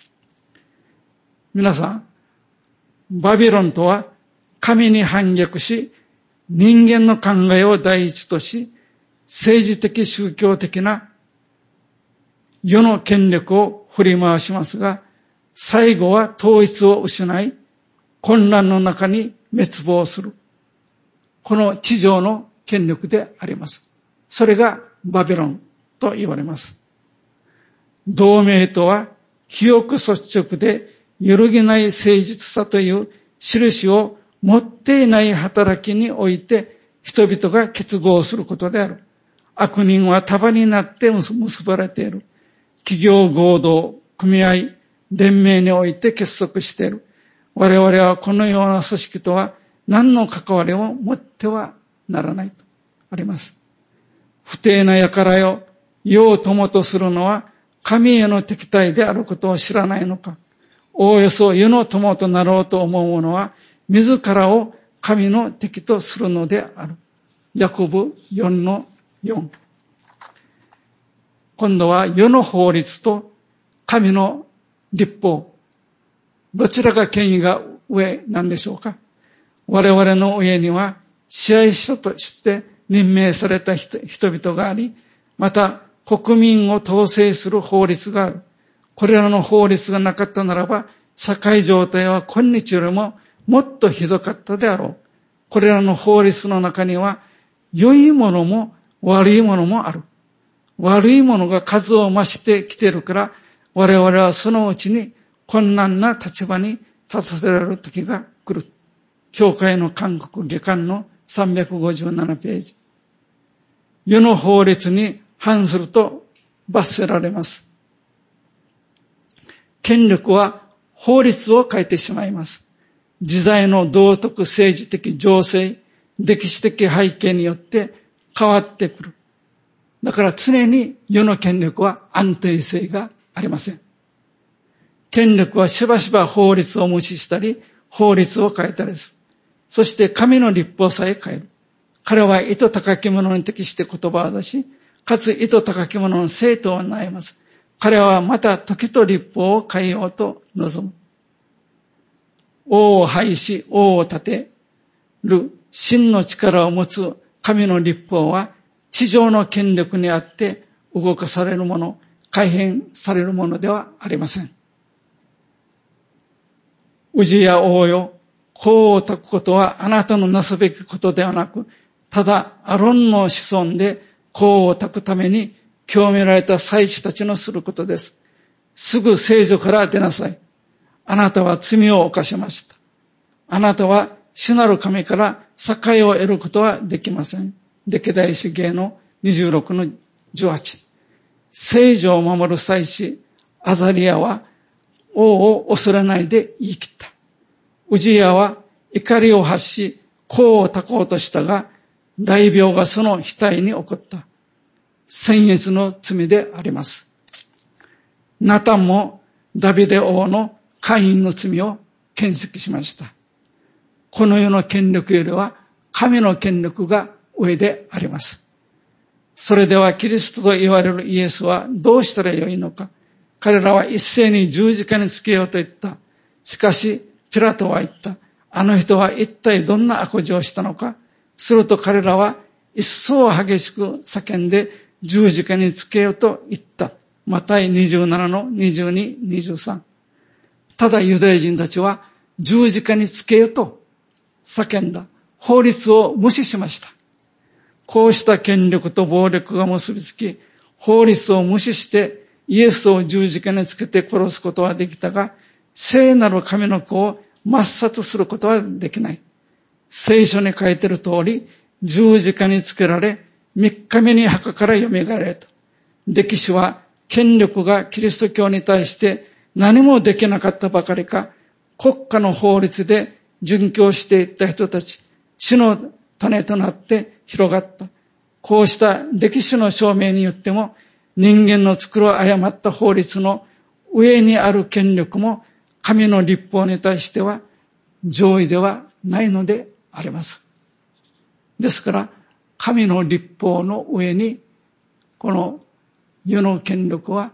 皆さん、バビロンとは神に反逆し、人間の考えを第一とし、政治的宗教的な世の権力を振り回しますが、最後は統一を失い、混乱の中に滅亡する。この地上の権力であります。それがバビロンと言われます。同盟とは、清く率直で揺るぎない誠実さという印を持っていない働きにおいて、人々が結合することである。悪人は束になって結ばれている。企業合同、組合、連盟において結束している。我々はこのような組織とは何の関わりを持ってはならないとあります。不貞な輩を世を友とするのは神への敵対であることを知らないのか。おおよそ世の友となろうと思う者は自らを神の敵とするのである。ヤコブ 4の4。今度は世の法律と神の律法。どちらが権威が上なんでしょうか。我々の上には支配者として任命された人々があり、また国民を統制する法律がある。これらの法律がなかったならば、社会状態は今日よりももっとひどかったであろう。これらの法律の中には、良いものも悪いものもある。悪いものが数を増してきているから、我々はそのうちに困難な立場に立たせられる時が来る。教会の勧告下巻の357ページ。世の法律に反すると罰せられます。権力は法律を変えてしまいます。時代の道徳、政治的情勢、歴史的背景によって変わってくる。だから常に世の権力は安定性がありません。権力はしばしば法律を無視したり、法律を変えたりする。そして神の律法さえ変える。彼は意図高き者に適して言葉を出し、かつ意図高き者の正当を悩ます。彼はまた時と律法を変えようと望む。王を廃し、王を立てる真の力を持つ神の律法は地上の権力にあって動かされるもの、改変されるものではありません。氏や王よ、功を焚くことはあなたのなすべきことではなく、ただアロンの子孫で功を焚くために清められた祭司たちのすることです。すぐ聖所から出なさい。あなたは罪を犯しました。あなたは主なる神から栄を得ることはできません。歴代史芸の26の18。聖所を守る祭司アザリアは王を恐れないで言い切った。ウジヤは怒りを発し功を焚こうとしたが、大病がその額に起こった。僭越の罪であります。ナタンもダビデ王の姦淫の罪を検責しました。この世の権力よりは神の権力が上であります。それではキリストと言われるイエスはどうしたらよいのか。彼らは一斉に十字架につけようと言った。しかしピラトは言った。あの人は一体どんな悪事をしたのか。すると彼らは一層激しく叫んで十字架につけようと言った。マタイ27の22、23。ただユダヤ人たちは十字架につけようと叫んだ。法律を無視しました。こうした権力と暴力が結びつき、法律を無視してイエスを十字架につけて殺すことはできたが、聖なる神の子を抹殺することはできない。聖書に書いている通り、十字架につけられ、3日目に墓から蘇られた。歴史は権力がキリスト教に対して何もできなかったばかりか、国家の法律で殉教していった人たち、血の種となって広がった。こうした歴史の証明によっても、人間の作る誤った法律の上にある権力も神の律法に対しては上位ではないのであります。ですから、神の律法の上に、この世の権力は、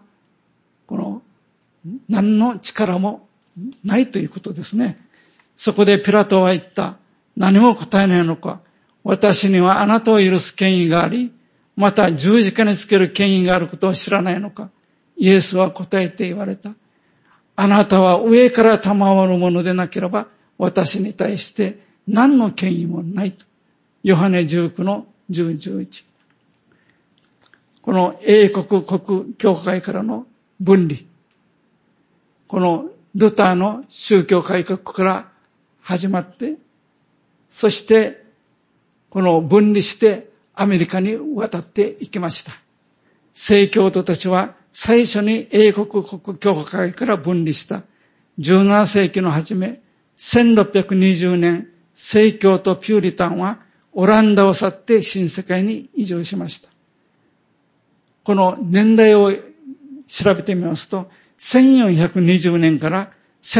何の力もないということですね。そこでピラトは言った。何も答えないのか。私にはあなたを許す権威があり、また十字架につける権威があることを知らないのか。イエスは答えて言われた。あなたは上から賜るものでなければ、私に対して何の権威もないと。ヨハネ19の10、11。この英国国教会からの分離。このルターの宗教改革から始まって、そしてこの分離してアメリカに渡っていきました。正教徒たちは最初に英国国教会から分離した17世紀の初め、1620年、正教徒ピューリタンはオランダを去って新世界に移住しました。この年代を調べてみますと、1420年から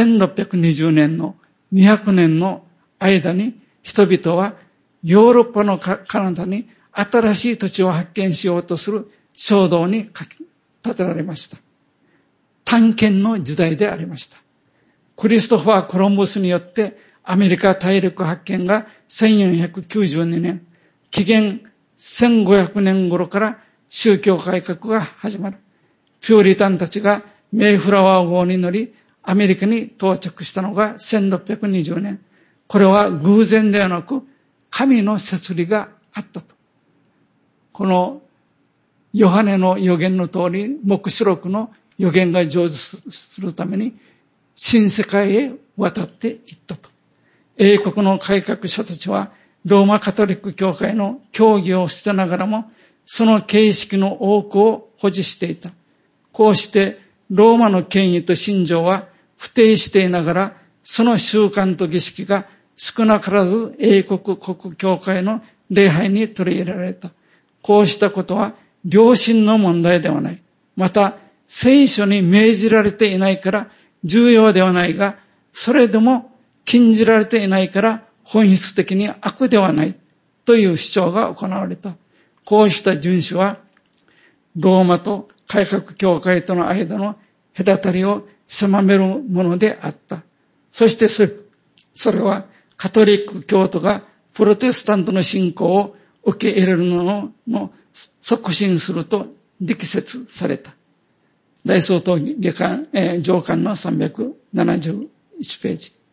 1620年の200年の間に人々はヨーロッパの彼方に新しい土地を発見しようとする衝動に立てられました。探検の時代でありました。クリストファー・コロンブスによってアメリカ大陸発見が1492年、紀元1500年頃から宗教改革が始まる。ピューリタンたちがメイフラワー号に乗りアメリカに到着したのが1620年。これは偶然ではなく神の摂理があったと。このヨハネの預言の通り、黙示録の預言が成就するために新世界へ渡っていったと。英国の改革者たちはローマカトリック教会の教義を捨てながらもその形式の多くを保持していた。こうしてローマの権威と信条は不定していながら、その習慣と儀式が少なからず英国国教会の礼拝に取り入れられた。こうしたことは良心の問題ではない。また聖書に命じられていないから重要ではないが、それでも禁じられていないから本質的に悪ではないという主張が行われた。こうした遵守はローマと改革教会との間の隔たりを狭めるものであった。そしてそれはカトリック教徒がププロテスタントの信仰を受け入れるのを促進すると力説された。大総統上巻の371ページ。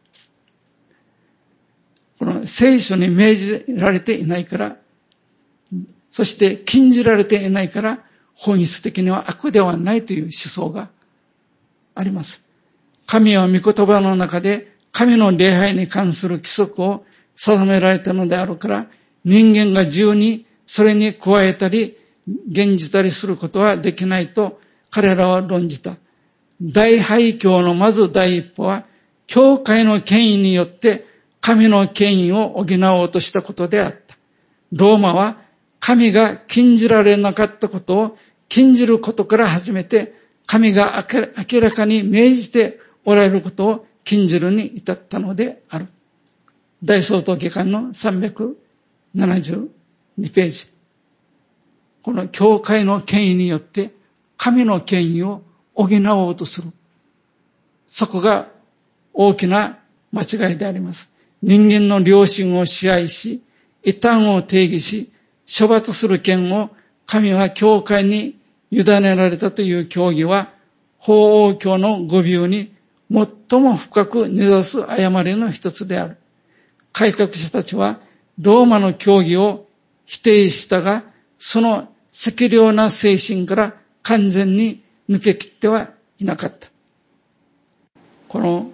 この聖書に命じられていないから、そして禁じられていないから、本質的には悪ではないという思想があります。神は御言葉の中で神の礼拝に関する規則を定められたのであるから、人間が自由にそれに加えたり、減じたりすることはできないと彼らは論じた。大廃教のまず第一歩は、教会の権威によって神の権威を補おうとしたことであった。ローマは神が禁じられなかったことを禁じることから始めて、神が明らかに命じておられることを禁じるに至ったのである。大総統下巻の372ページ。この教会の権威によって神の権威を補おうとする。そこが大きな間違いであります。人間の良心を支配し、異端を定義し、処罰する権を神は教会に委ねられたという教義は、法王教の誤謬に最も深く根ざす誤りの一つである。改革者たちはローマの教義を否定したが、その適量な精神から完全に抜けきってはいなかった。この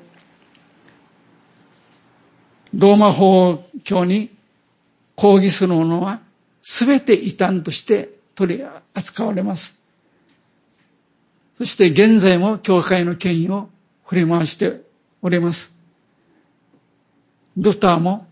ローマ法王教に抗議するものはすべて異端として取り扱われます。そして現在も教会の権威を振り回しております。ルターも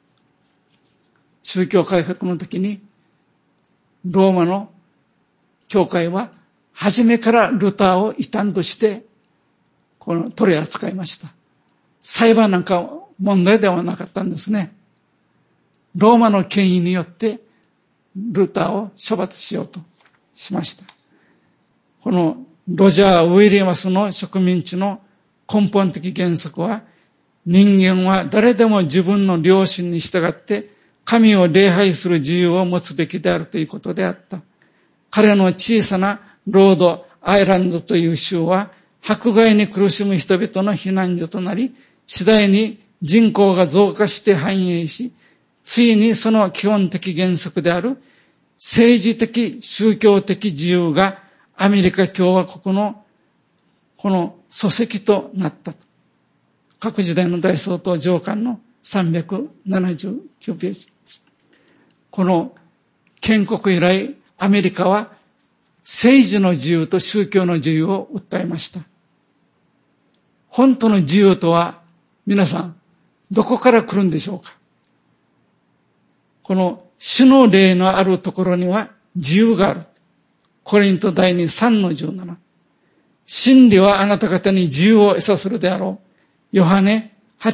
宗教改革の時にローマの教会は初めからルターを異端として取り扱いました。裁判なんか問題ではなかったんですね。ローマの権威によってルターを処罰しようとしました。このロジャー・ウィリアムスの植民地の根本的原則は、人間は誰でも自分の良心に従って神を礼拝する自由を持つべきであるということであった。彼の小さなロードアイランドという州は迫害に苦しむ人々の避難所となり、次第に人口が増加して繁栄し、ついにその基本的原則である政治的宗教的自由がアメリカ共和国のこの礎石となったと。各時代の大総統上巻の379ページ。この建国以来アメリカは政治の自由と宗教の自由を訴えました。本当の自由とは皆さんどこから来るんでしょうか。この主の霊のあるところには自由がある。コリント第2、3-17。真理はあなた方に自由を得させるであろう。ヨハネ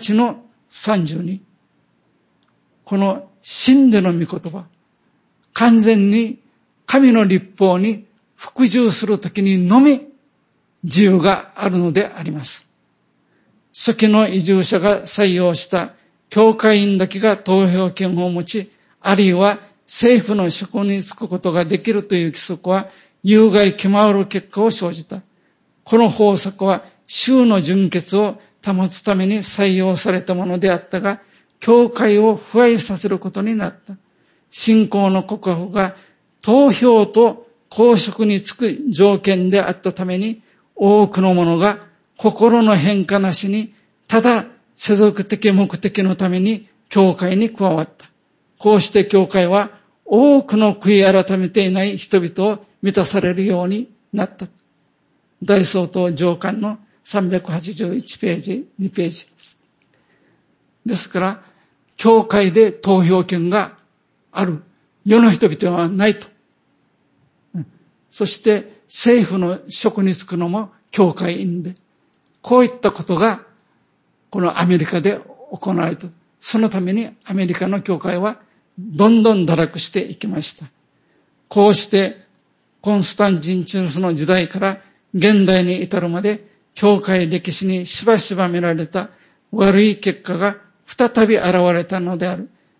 8-32。この真理の御言葉、完全に神の律法に服従するときにのみ自由があるのであります。初期の移住者が採用した教会員だけが投票権を持ち、あるいは政府の職に就くことができるという規則は有害極まる結果を生じた。この法則は州の純潔を保つために採用されたものであったが、教会を腐敗させることになった。信仰の告白が投票と公職に就く条件であったために、多くの者が心の変化なしに、ただ世俗的目的のために教会に加わった。こうして教会は多くの悔い改めていない人々を満たされるようになった。大総統上巻の381ページ、2ページ。ですから、教会で投票権がある。世の人々はないと。そして政府の職に就くのも教会員で。こういったことがこのアメリカで行われた。そのためにアメリカの教会はどんどん堕落していきました。こうしてコンスタンチンチヌスの時代から現代に至るまで教会歴史にしばしば見られた悪い結果が再び現れたのである。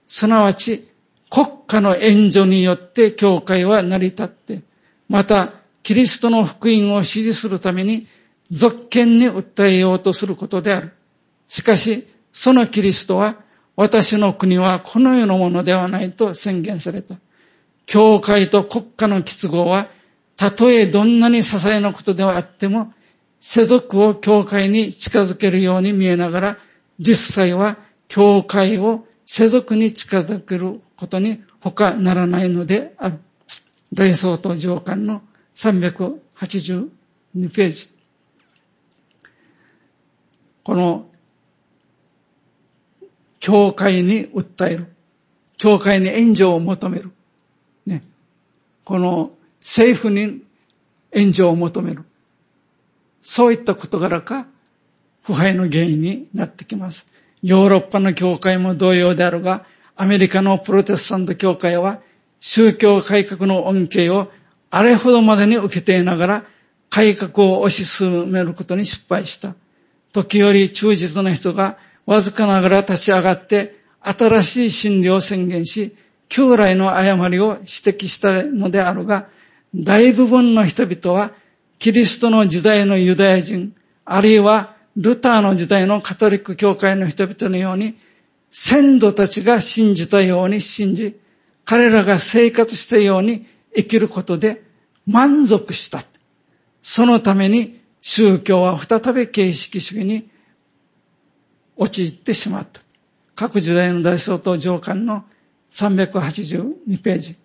すなわち国家の援助によって教会は成り立って、またキリストの福音を支持するために続権に訴えようとすることである。しかし、そのキリストは、私の国はこの世のものではないと宣言された。教会と国家の結合は、たとえどんなに些細なことではあっても、世俗を教会に近づけるように見えながら、実際は教会を世俗に近づけることに他ならないのである。大総統上官の382ページ。この教会に訴える。教会に援助を求める。ね。この政府に援助を求める。そういった事柄か、腐敗の原因になってきます。ヨーロッパの教会も同様であるが、アメリカのプロテスタント教会は、宗教改革の恩恵をあれほどまでに受けていながら、改革を推し進めることに失敗した。時折忠実な人がわずかながら立ち上がって、新しい真理を宣言し、旧来の誤りを指摘したのであるが、大部分の人々は、キリストの時代のユダヤ人、あるいはルターの時代のカトリック教会の人々のように、先祖たちが信じたように信じ、彼らが生活したように生きることで満足した。そのために宗教は再び形式主義に陥ってしまった。各時代の大総統上官の382ページ。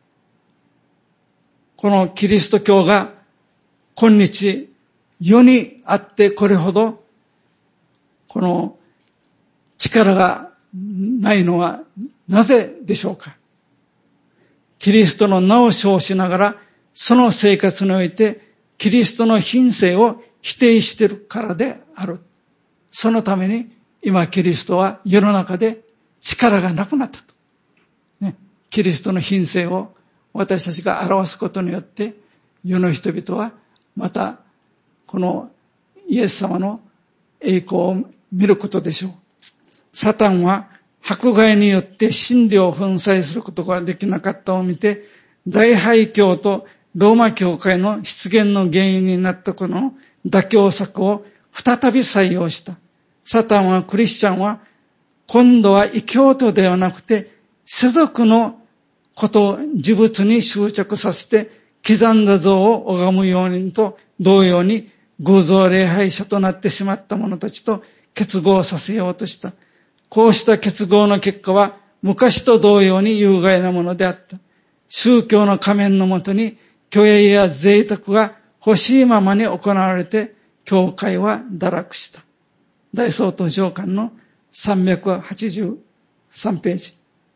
このキリスト教が今日世にあってこれほどこの力がないのはなぜでしょうか。キリストの名を称しながらその生活においてキリストの品性を否定しているからである。そのために今キリストは世の中で力がなくなったと。ね、キリストの品性を私たちが表すことによって世の人々はまたこのイエス様の栄光を見ることでしょう。サタンは迫害によって真理を粉砕することができなかったを見て、大廃教とローマ教会の出現の原因になったこの妥協策を再び採用した。サタンはクリスチャンは今度は異教徒ではなくて世俗のことを呪物に執着させて刻んだ像を拝むようにと同様に偶像礼拝者となってしまった者たちと結合させようとした。こうした結合の結果は昔と同様に有害なものであった。宗教の仮面のもとに虚栄や贅沢が欲しいままに行われて教会は堕落した。大総統上官の383ページ。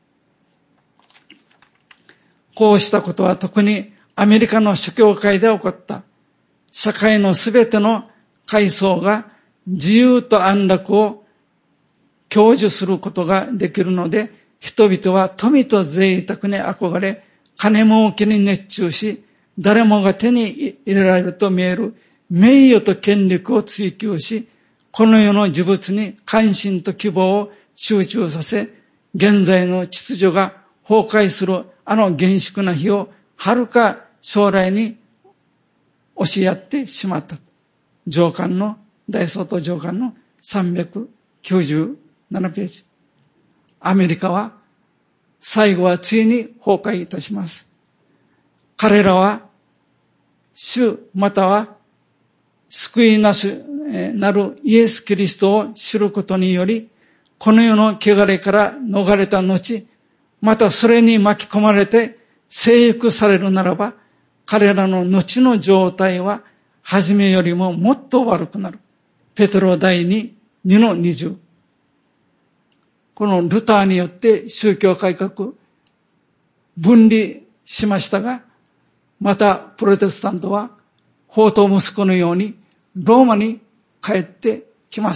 こうしたことは特にアメリカの諸教会で起こった。社会のすべての階層が自由と安楽を享受することができるので、人々は富と贅沢に憧れ、金儲けに熱中し、誰もが手に入れられると見える名誉と権力を追求し、この世の呪物に関心と希望を集中させ、現在の秩序が崩壊するあの厳粛な日を遥か将来に押しやってしまった。上官の、大総統上官の397ページ。アメリカは最後はついに崩壊いたします。彼らは主または救いなるイエス・キリストを知ることにより、この世の汚れから逃れた後、またそれに巻き込まれて征服されるならば、彼らの後の状態は初めよりももっと悪くなる。ペテロ第2の20。このルターによって宗教改革分離しましたが、またプロテスタントは法と息子のようにローマに帰ってきます。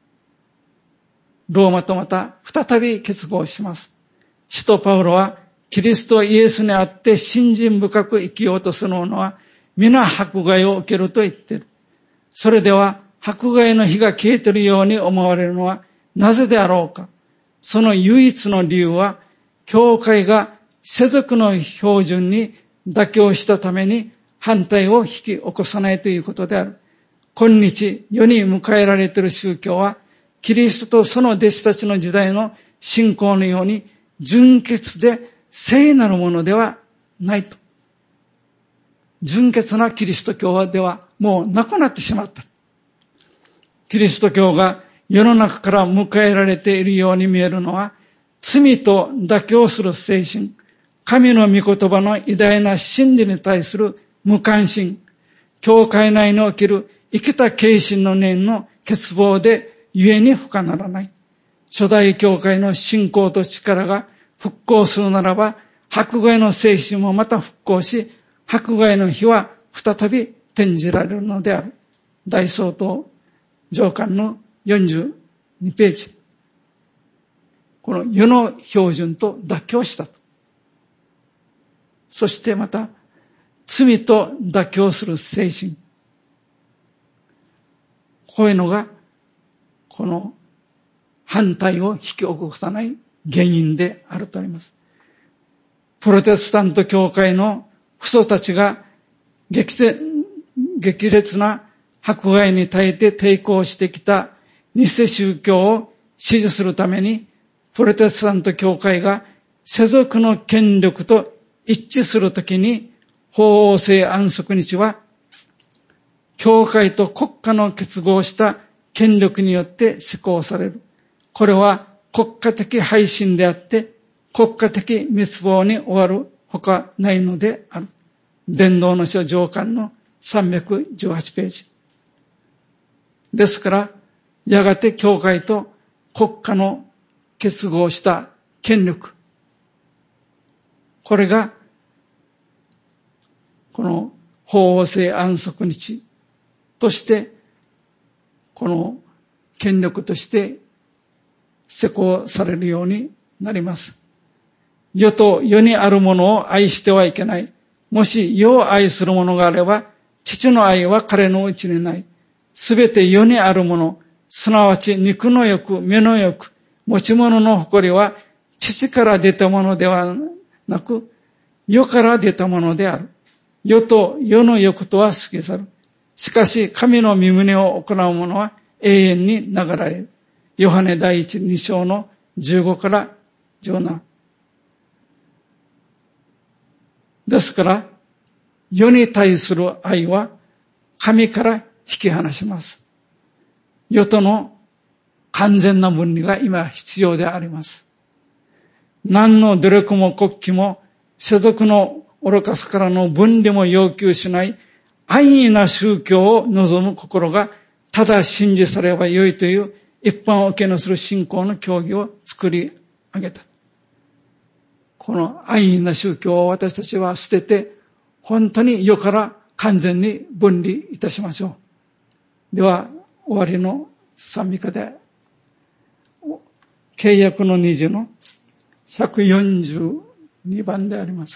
ローマとまた再び結合します。使徒パウロはキリストイエスにあって信心深く生きようとする者は皆迫害を受けると言っている。それでは迫害の火が消えているように思われるのはなぜであろうか。 その唯一の理由は、教会が世俗の標準に妥協したために反対を引き起こさないということである。今日世に迎えられている宗教は、キリストとその弟子たちの時代の信仰のように純潔で聖なるものではないと。純潔なキリスト教ではもうなくなってしまった。キリスト教が世の中から迎えられているように見えるのは、罪と妥協する精神、神の御言葉の偉大な真理に対する無関心、教会内における生きた献身の念の欠乏で故に不可ならない。初代教会の信仰と力が復興するならば、迫害の精神もまた復興し、迫害の日は再び転じられるのである。大総統上巻の42ページ。この世の標準と妥協したと。そしてまた、罪と妥協する精神。こういうのが、この反対を引き起こさない原因であるとあります。プロテスタント教会の父祖たちが激烈な迫害に耐えて抵抗してきた偽宗教を支持するために、プロテスタント教会が世俗の権力と一致するときに、法王制安息日は、教会と国家の結合した権力によって施行される。これは国家的背信であって、国家的滅亡に終わるほかないのである。伝道の書上巻の318ページ。ですから、やがて教会と国家の結合した権力。これが、この法王制安息日として、この権力として施行されるようになります。世と世にあるものを愛してはいけない。もし世を愛するものがあれば、父の愛は彼のうちにない。すべて世にあるもの、すなわち肉の欲、目の欲、持ち物の誇りは、父から出たものではなく、世から出たものである。世と世の欲とは過ぎ去る。しかし、神の御胸を行う者は永遠に流られる。ヨハネ第一2章の15から17。ですから、世に対する愛は神から引き離します。世との完全な分離が今必要であります。何の努力も国旗も世俗の愚かさからの分離も要求しない安易な宗教を望む心がただ信じされればよいという一般を受けのする信仰の教義を作り上げた。この安易な宗教を私たちは捨てて、本当に世から完全に分離いたしましょう。では、終わりの賛美歌で、契約の20の142番であります。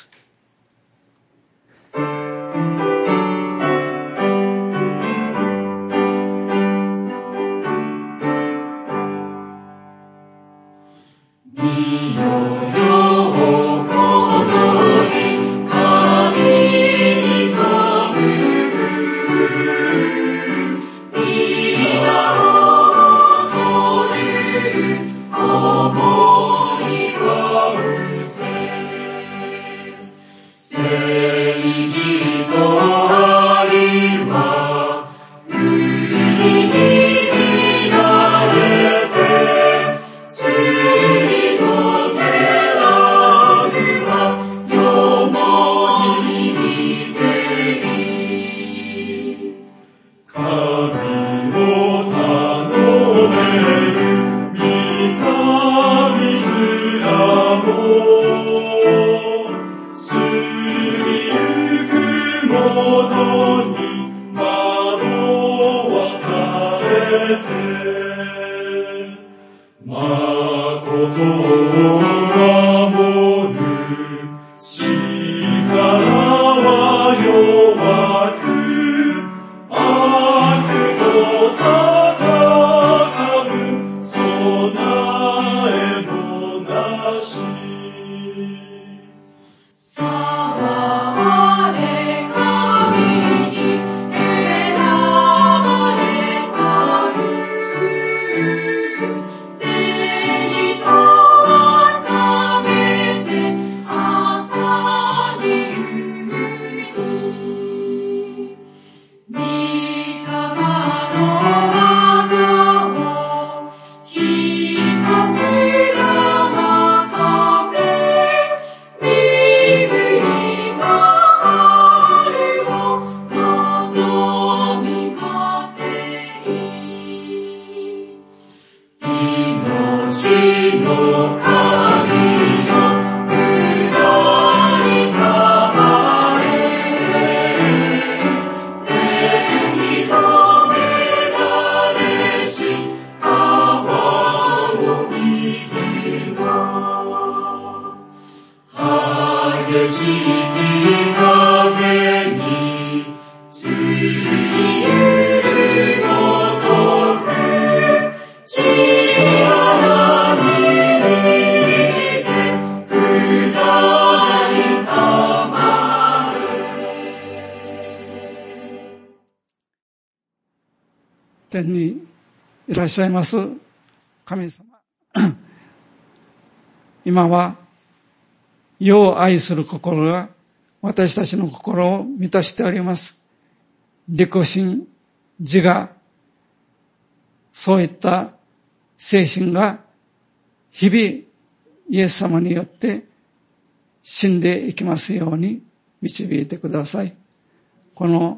備えもの神よ、下りたまえ。千人目なれし川の水の激しき風についゆるごとく、力に満ちて下りたまえ。 天にいらっしゃいます神様、今は世を愛する心が私たちの心を満たしております。利己心、自我、そういった精神が日々イエス様によって死んでいきますように導いてください。この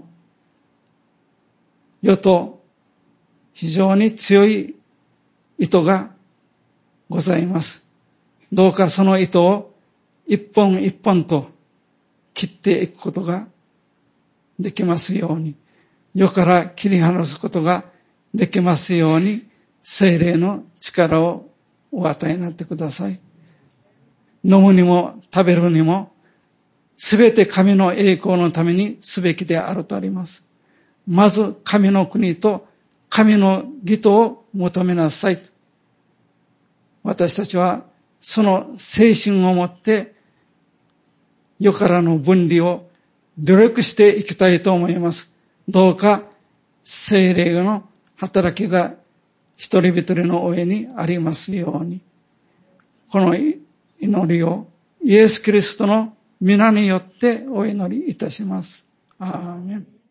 世と非常に強い糸がございます。どうかその糸を一本一本と切っていくことができますように、世から切り離すことができますように、聖霊の力をお与えになってください。飲むにも食べるにも、すべて神の栄光のためにすべきであるとあります。まず神の国と神の義とを求めなさい。私たちはその精神を持って世からの分離を努力していきたいと思います。どうか聖霊の働きが一人一人の上にありますように。この祈りをイエス・キリストの皆によってお祈りいたします。アーメン。